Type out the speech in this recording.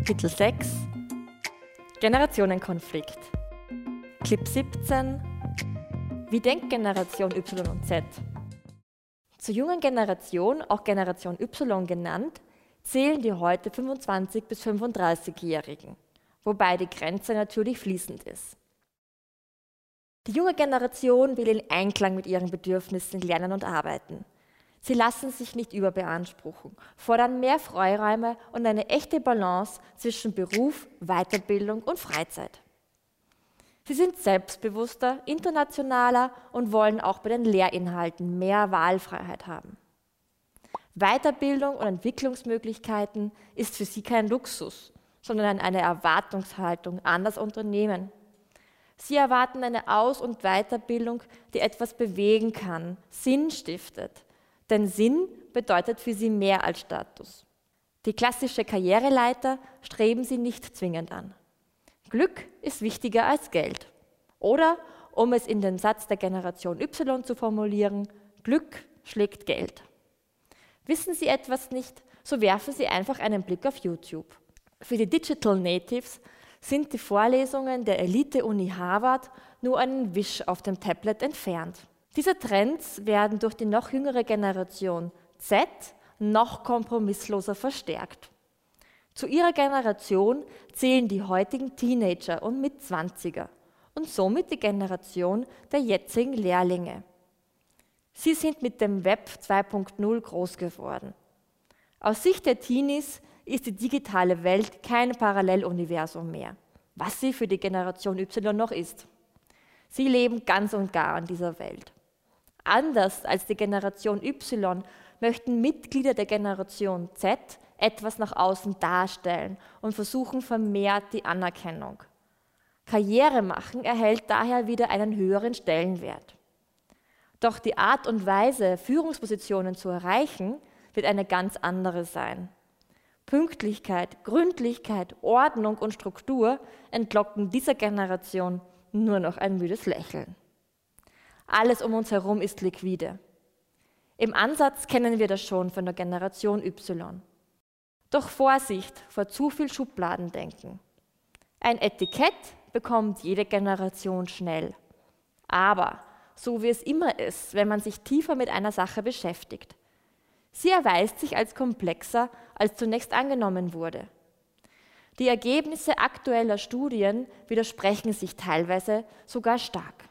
Kapitel 6 Generationenkonflikt. Clip 17 Wie denkt Generation Y und Z? Zur jungen Generation, auch Generation Y genannt, zählen die heute 25- bis 35-Jährigen, wobei die Grenze natürlich fließend ist. Die junge Generation will in Einklang mit ihren Bedürfnissen lernen und arbeiten. Sie lassen sich nicht überbeanspruchen, fordern mehr Freiräume und eine echte Balance zwischen Beruf, Weiterbildung und Freizeit. Sie sind selbstbewusster, internationaler und wollen auch bei den Lehrinhalten mehr Wahlfreiheit haben. Weiterbildung und Entwicklungsmöglichkeiten ist für sie kein Luxus, sondern eine Erwartungshaltung an das Unternehmen. Sie erwarten eine Aus- und Weiterbildung, die etwas bewegen kann, Sinn stiftet. Denn Sinn bedeutet für sie mehr als Status. Die klassische Karriereleiter streben sie nicht zwingend an. Glück ist wichtiger als Geld. Oder, um es in den Satz der Generation Y zu formulieren, Glück schlägt Geld. Wissen Sie etwas nicht, so werfen Sie einfach einen Blick auf YouTube. Für die Digital Natives sind die Vorlesungen der Elite-Uni Harvard nur einen Wisch auf dem Tablet entfernt. Diese Trends werden durch die noch jüngere Generation Z noch kompromissloser verstärkt. Zu ihrer Generation zählen die heutigen Teenager und Mitzwanziger und somit die Generation der jetzigen Lehrlinge. Sie sind mit dem Web 2.0 groß geworden. Aus Sicht der Teenies ist die digitale Welt kein Paralleluniversum mehr, was sie für die Generation Y noch ist. Sie leben ganz und gar in dieser Welt. Anders als die Generation Y möchten Mitglieder der Generation Z etwas nach außen darstellen und versuchen vermehrt die Anerkennung. Karriere machen erhält daher wieder einen höheren Stellenwert. Doch die Art und Weise, Führungspositionen zu erreichen, wird eine ganz andere sein. Pünktlichkeit, Gründlichkeit, Ordnung und Struktur entlocken dieser Generation nur noch ein müdes Lächeln. Alles um uns herum ist liquide. Im Ansatz kennen wir das schon von der Generation Y. Doch Vorsicht vor zu viel Schubladendenken. Ein Etikett bekommt jede Generation schnell. Aber, so wie es immer ist, wenn man sich tiefer mit einer Sache beschäftigt. Sie erweist sich als komplexer, als zunächst angenommen wurde. Die Ergebnisse aktueller Studien widersprechen sich teilweise sogar stark.